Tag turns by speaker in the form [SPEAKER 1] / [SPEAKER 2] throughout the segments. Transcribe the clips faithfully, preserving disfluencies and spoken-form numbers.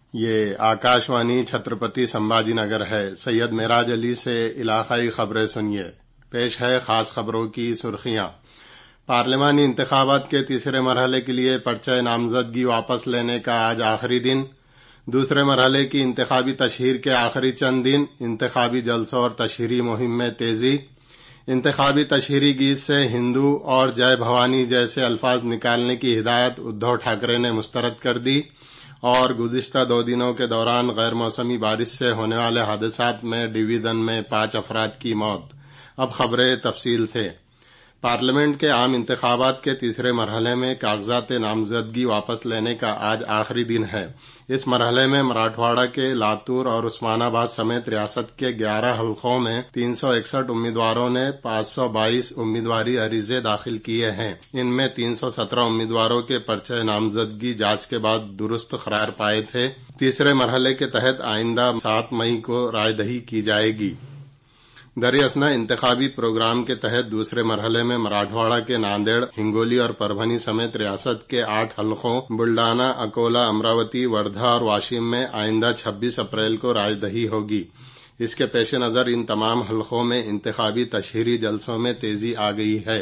[SPEAKER 1] یہ آکاشوانی چھترپتی سمبھاجی نگر ہے۔ سید معراج علی سے علاقائی خبریں سنیے۔ پیش ہے خاص خبروں کی سرخیاں۔ پارلیمانی انتخابات کے تیسرے مرحلے کے لیے پرچہ نامزدگی واپس لینے کا آج آخری دن۔ دوسرے مرحلے کی انتخابی تشہیر کے آخری چند دن۔ انتخابی جلسوں اور تشہیری مہم میں تیزی۔ انتخابی تشہیری گیت سے ہندو اور جے بھوانی جیسے الفاظ نکالنے کی ہدایت ادھو ٹھاکرے نے مسترد کر دی، اور گزشتہ دو دنوں کے دوران غیر موسمی بارش سے ہونے والے حادثات میں ڈویژن میں پانچ افراد کی موت۔ اب خبریں تفصیل سے۔ پارلیمنٹ کے عام انتخابات کے تیسرے مرحلے میں کاغذات نامزدگی واپس لینے کا آج آخری دن ہے۔ اس مرحلے میں مراٹھواڑہ کے لاتور اور عثمان آباد سمیت ریاست کے گیارہ حلقوں میں تین سو اکسٹھ امیدواروں نے پانچ سو بائیس امیدواری عریضے داخل کیے ہیں۔ ان میں تین سو سترہ امیدواروں کے پرچہ نامزدگی جانچ کے بعد درست قرار پائے تھے۔ تیسرے مرحلے کے تحت آئندہ سات مئی کو رائے دہی کی جائے گی۔ دراصل انتخابی پروگرام کے تحت دوسرے مرحلے میں مراٹھواڑہ کے ناندیڑ، ہنگولی اور پربھنی سمیت ریاست کے آٹھ حلقوں بلڈانا، اکولا، امراوتی، وردھا اور واشم میں آئندہ چھبیس اپریل کو رائے دہی ہوگی۔ اس کے پیش نظر ان تمام حلقوں میں انتخابی تشہیری جلسوں میں تیزی آ گئی ہے۔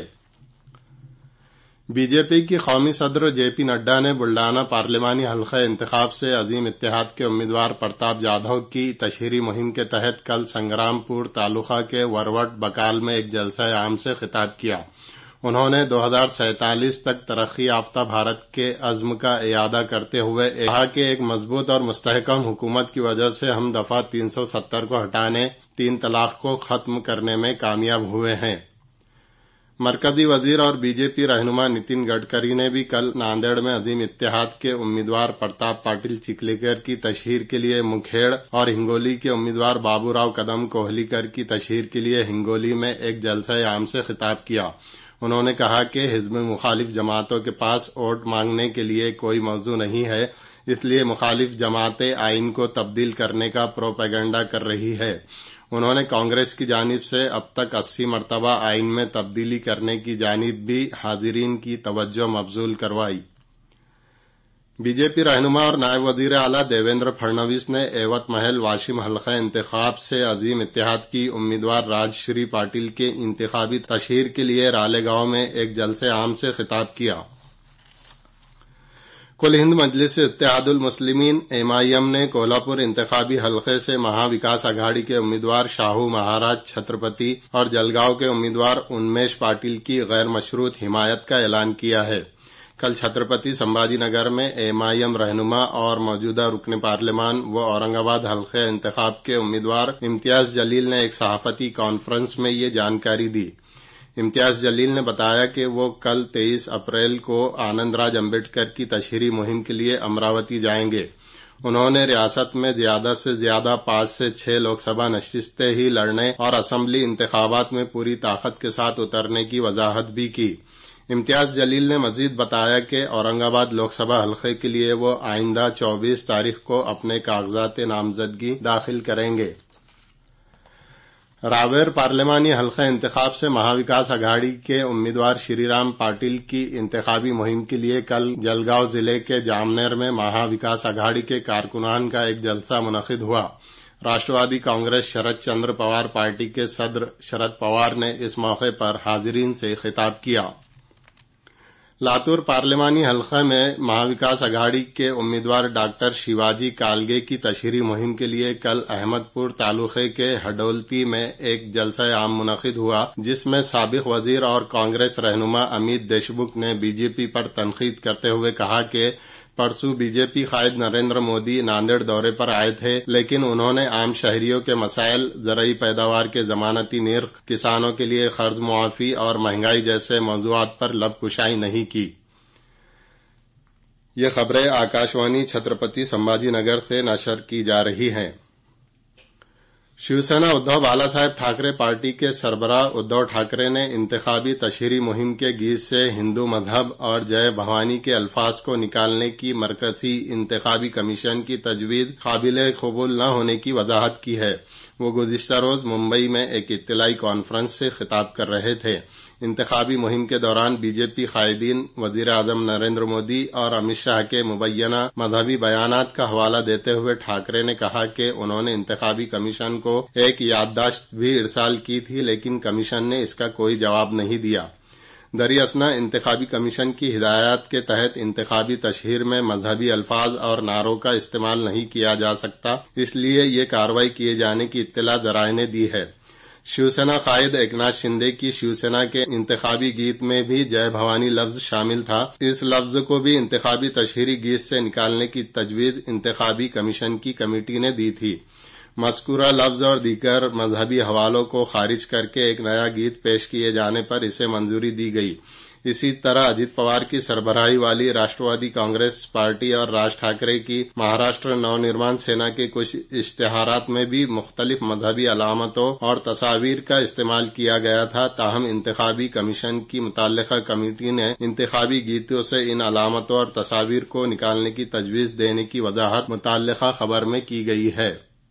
[SPEAKER 1] بی جے پی کی قومی صدر جے پی نڈا نے بلڈانا پارلیمانی حلقہ انتخاب سے عظیم اتحاد کے امیدوار پرتاپ جادھو کی تشہیری مہم کے تحت کل سنگرام پور تعلقہ کے وروٹ بکال میں ایک جلسہ عام سے خطاب کیا۔ انہوں نے دو ہزار سینتالیس تک ترقی یافتہ بھارت کے عزم کا اعادہ کرتے ہوئے کہا کہ ایک مضبوط اور مستحکم حکومت کی وجہ سے ہم دفعہ تین سو ستر کو ہٹانے، تین طلاق کو ختم کرنے میں کامیاب ہوئے ہیں۔ مرکزی وزیر اور بی جے پی رہنما نتن گڈکری نے بھی کل ناندیڑ میں عظیم اتحاد کے امیدوار پرتاپ پاٹل چکلیکر کی تشہیر کے لیے مکھیڑ اور ہنگولی کے امیدوار بابو راؤ کدم کوہلیکر کی تشہیر کے لیے ہنگولی میں ایک جلسہ عام سے خطاب کیا۔ انہوں نے کہا کہ حزب مخالف جماعتوں کے پاس ووٹ مانگنے کے لیے کوئی موضوع نہیں ہے، اس لیے مخالف جماعتیں آئین کو تبدیل کرنے کا پروپیگنڈا کر رہی ہے۔ انہوں نے کانگریس کی جانب سے اب تک اسی مرتبہ آئین میں تبدیلی کرنے کی جانب بھی حاضرین کی توجہ مبذول کروائی۔ بی جے پی رہنما اور نائب وزیر اعلی دیویندر پھڑنویس نے ایوت محل واشم حلقہ انتخاب سے عظیم اتحاد کی امیدوار راج شری پاٹل کے انتخابی تشہیر کے لیے رالیگاؤں میں ایک جلسہ عام سے خطاب کیا۔ کل ہند مجلس اتحاد المسلمین ایم آئی ایم نے کولہاپور انتخابی حلقے سے مہا وکاس اگھاڑی کے امیدوار شاہو مہاراج چھترپتی اور جلگاؤں کے امیدوار انمیش پاٹل کی غیر مشروط حمایت کا اعلان کیا ہے۔ کل چھترپتی سمبھاجی نگر میں ایم آئی ایم رہنما اور موجودہ رکن پارلیمان و اورنگ آباد حلقہ انتخاب کے امیدوار امتیاز جلیل نے ایک صحافتی کانفرنس میں یہ جانکاری دی۔ امتیاز جلیل نے بتایا کہ وہ کل تیئیس اپریل کو آنند راج امبیڈکر کی تشہیری مہم کے لیے امراوتی جائیں گے۔ انہوں نے ریاست میں زیادہ سے زیادہ پانچ سے چھ لوک سبھا نشستیں ہی لڑنے اور اسمبلی انتخابات میں پوری طاقت کے ساتھ اترنے کی وضاحت بھی کی۔ امتیاز جلیل نے مزید بتایا کہ اورنگ آباد لوک سبھا حلقے کے لیے وہ آئندہ چوبیس تاریخ کو اپنے کاغذات نامزدگی داخل کریں گے۔ راویر پارلیمانی حلقہ انتخاب سے مہا وکاس اگھاڑی کے امیدوار شری رام پاٹل کی انتخابی مہم کے لیے کل جلگاؤں ضلع کے جامنیر میں مہا وکاس اگھاڑی کے کارکنان کا ایک جلسہ منعقد ہوا۔ راشٹروادی کانگریس شرد چندر پوار پارٹی کے صدر شرد پوار نے اس موقع پر حاضرین سے خطاب کیا۔ لاتور پارلیمانی حلقہ میں مہا وکاس اگھاڑی کے امیدوار ڈاکٹر شیواجی کالگے کی تشہیری مہم کے لیے کل احمد پور تعلقے کے ہڈولتی میں ایک جلسہ عام منعقد ہوا، جس میں سابق وزیر اور کانگریس رہنما امیت دیشمکھ نے بی جے پی پر تنقید کرتے ہوئے کہا کہ پرسوں بی جے پی قائد نریندر مودی ناندیڑ دورے پر آئے تھے، لیکن انہوں نے عام شہریوں کے مسائل، زرعی پیداوار کے ضمانتی نرخ، کسانوں کے لیے قرض معافی اور مہنگائی جیسے موضوعات پر لب کشائی نہیں کی۔ یہ خبریں آکاشوانی چھترپتی سمبھاجی نگر سے نشر کی جا رہی ہیں۔ शिवसेना उद्धव बाला साहेब ठाकरे पार्टी के सरबराह उद्धव ठाकरे ने इंतखाबी तशहीरी मुहिम के गीत से हिंदू मजहब और जय भवानी के अल्फाज को निकालने की मरकजी इंतखाबी कमीशन की तजवीज काबिल कबूल न होने की वजाहत की है। वो गुज़िश्ता रोज मुंबई में एक इत्तलाई कॉन्फ्रेंस से खिताब कर रहे थे। इंतखाबी मुहिम के दौरान बीजेपी कायदीन वजीर आजम नरेंद्र मोदी और अमित शाह के मुबैना मजहबी बयानात का हवाला देते हुए ठाकरे ने कहा कि उन्होंने इंतखाबी कमीशन को एक याददाश्त भी इरसाल की थी, लेकिन कमीशन ने इसका कोई जवाब नहीं दिया। दरियासना इंतखाबी कमीशन की हिदायत के तहत इंतखाबी तशहीर में मजहबी अल्फाज और नारों का इस्तेमाल नहीं किया जा सकता, इसलिए ये कार्रवाई किए जाने की इत्तला जराये ने दी है। शिवसेना कायद एकनाथ शिंदे की शिवसेना के इंतखाबी गीत में भी जय भवानी लफ्ज शामिल था। इस लफ्ज को भी इंतखाबी तशहीरी गीत से निकालने की तजवीज इंतखाबी कमीशन की कमेटी ने दी थी। मज़कूरा लफ्ज और दीगर मजहबी हवालों को खारिज करके एक नया गीत पेश किए जाने पर इसे मंजूरी दी गई। इसी तरह अजित पवार की सरबराही वाली राष्ट्रवादी कांग्रेस पार्टी और राज ठाकरे की महाराष्ट्र नवनिर्माण सेना के कुछ इश्तिहारात में भी मुख्तलिफ मजहबी अलामतों और तस्वीर का इस्तेमाल किया गया था। ताहम इंतखाबी कमीशन की मुतल्लिका कमेटी ने इंतखाबी गीतों से इन अलामतों और तस्वीर को निकालने की तजवीज देने की वजाहत मुतल्लिका खबर में की गई है।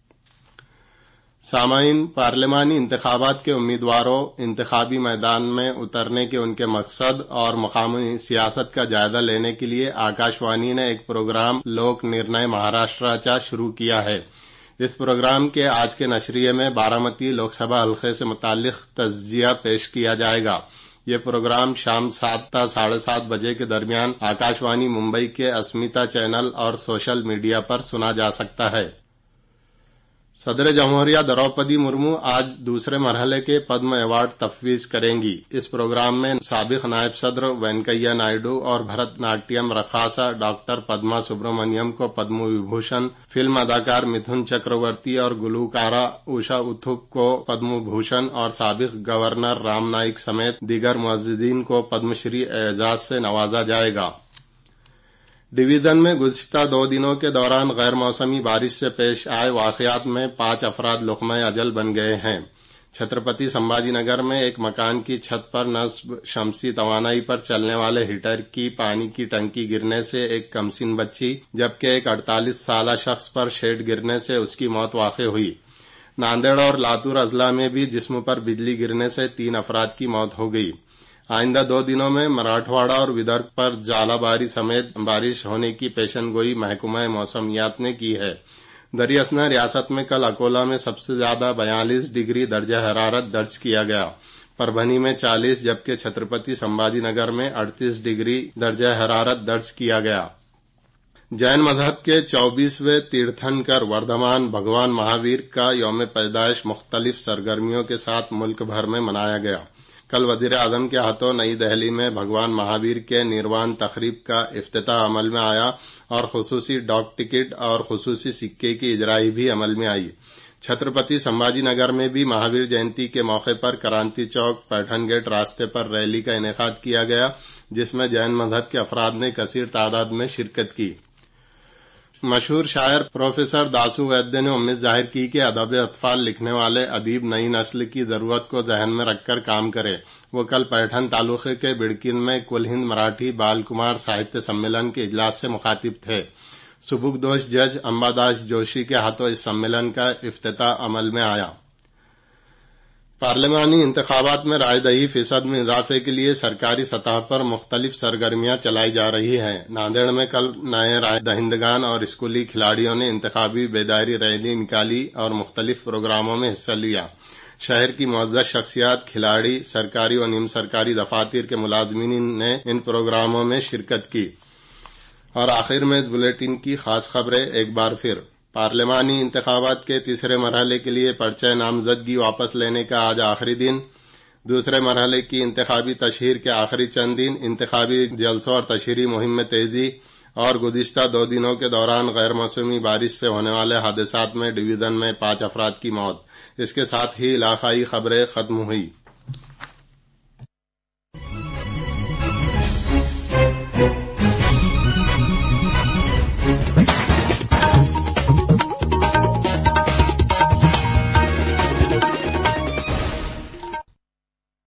[SPEAKER 1] सामाईन, पार्लिमानी इंतखाबात के उम्मीदवारों इंतखाबी मैदान में उतरने के उनके मकसद और मकामी सियासत का जायजा लेने के लिए आकाशवाणी ने एक प्रोग्राम लोक निर्णय महाराष्ट्र शुरू किया है। इस प्रोग्राम के आज के नशरिये में बारामती लोकसभा हल्के से मुतालिक तज्जिया पेश किया जाएगा। ये प्रोग्राम शाम सात ता साढ़े सात बजे के दरमियान आकाशवाणी मुंबई के अस्मिता चैनल और सोशल मीडिया पर सुना जा सकता है। सदर जमहूरिया द्रौपदी मुर्मू आज दूसरे मरहले के पद्म अवार्ड तफवीज करेंगी। इस प्रोग्राम में साबिक नायब सदर वेंकैया नायडू और भरतनाट्यम रखासा डॉक्टर पद्मा सुब्रमण्यम को पद्म विभूषण, फिल्म अदाकार मिथुन चक्रवर्ती और गुलूकारा उषा उत्थुप को पद्म भूषण और साबिक गवर्नर राम नाईक समेत दीगर मुअज्जिजीन को पद्मश्री एजाज से नवाजा जाएगा। डिवीजन में गुज़िश्ता दो दिनों के दौरान गैर मौसमी बारिश से पेश आए वाकयात में पांच अफराद लुक़्मा अजल बन गए हैं। छत्रपति संभाजी नगर में एक मकान की छत पर नस्ब शमसी तवानाई पर चलने वाले हीटर की पानी की टंकी गिरने से एक कमसिन बच्ची जबकि एक अड़तालीस साला शख्स पर शेड गिरने से उसकी मौत वाक़ हुई। नांदेड़ और लातूर अजला में भी जिस्म पर बिजली गिरने से तीन अफराद की मौत हो गई। आइंदा दो दिनों में मराठवाड़ा और विदर्भ पर जालाबारी समेत बारिश होने की पेशनगोई महकमा मौसमियात ने की है। दरियासना रियासत में कल अकोला में सबसे ज्यादा बयालीस डिग्री दर्जा हरारत दर्ज किया गया। परभनी में चालीस जबकि छत्रपति संभाजी नगर में अड़तीस डिग्री दर्जा हरारत दर्ज किया गया। जैन मजहब के चौबीसवें तीर्थंकर वर्धमान भगवान महावीर का यौम पैदाइश मुख्तलिफ सरगर्मियों के साथ मुल्क भर में मनाया गया। कल वजीर आजम के हाथों नई दिल्ली में भगवान महावीर के निर्वाण तकरीब का इफ्तिताह अमल में आया और खुसूसी डाक टिकट और खुसूसी सिक्के की इजराई भी अमल में आई। छत्रपति संभाजी नगर में भी महावीर जयंती के मौके पर क्रांति चौक पैठन गेट रास्ते पर रैली का इनेकाद किया गया, जिसमें जैन मजहब के अफराद ने कसीर तादाद में शिरकत की। मशहूर शायर प्रोफेसर दासू वैद्य ने उम्मीद जाहिर की कि अदब अतफाल लिखने वाले अदीब नई नस्ल की जरूरत को जहन में रखकर काम करे। वो कल पैठन तालुके के बिड़किन में कुल हिंद मराठी बाल कुमार साहित्य सम्मेलन के इजलास से मुखातिब थे। सुबुकदोश जज अंबादास जोशी के हाथों इस सम्मेलन का इफ्तिताह अमल में आया। पार्लिमानी इंतखाबात में रायदही फीसद में इजाफे के लिए सरकारी सतह पर मुख्तलिफ सरगर्मियां चलाई जा रही हैं। नांदेड़ में कल नए राय दहिंदगान और स्कूली खिलाड़ियों ने इंतखाबी बेदारी रैली निकाली और मुख्तलिफ प्रोग्रामों में हिस्सा लिया। शहर की मुअज़्ज़ज़ शख्सियात, खिलाड़ी, सरकारी और निम सरकारी दफातर के मुलाजमीन ने इन प्रोग्रामों में शिरकत की। और आखिर में इस बुलेटिन की खास खबरें एक बार फिर। पार्लिमानी इंतखाबात के तीसरे मरहले के लिए पर्चे नामजदगी वापस लेने का आज आखिरी दिन। दूसरे मरहले की इंतखाबी तशहीर के आखिरी चंद दिन। इंतखाबी जलसों और तशहीरी मुहिम में तेजी और गुज़िश्ता दो दिनों के दौरान गैर मौसमी बारिश से होने वाले हादसात में डिवीजन में पांच अफराद की मौत। इसके साथ ही इलाकाई खबरें खत्म हुई।